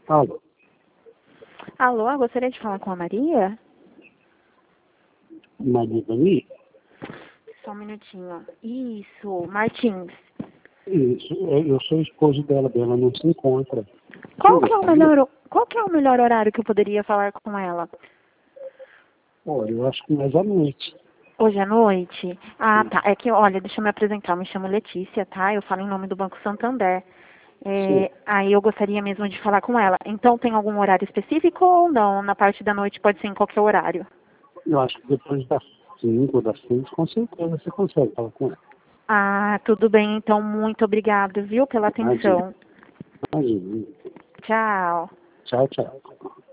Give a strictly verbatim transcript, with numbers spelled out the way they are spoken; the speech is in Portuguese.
Alô? Alô, eu gostaria de falar com a Maria? Maria Dani? Só um minutinho. Isso, Martins. Isso, eu eu sou esposo dela, dela não se encontra. Qual que é o melhor, qual que é o melhor horário que eu poderia falar com ela? Olha, eu acho que mais à noite. Hoje à noite? Ah, tá. É que, olha, deixa eu me apresentar. Eu me chamo Letícia, tá? Eu falo em nome do Banco Santander. Sim. É, aí eu gostaria mesmo de falar com ela. Então, tem algum horário específico ou não? Na parte da noite pode ser em qualquer horário. Eu acho que depois das cinco ou das seis, com certeza você consegue falar com ela. Ah, tudo bem. Então, muito obrigada, viu, pela Imagina, atenção. imagina. Tchau. Tchau, tchau.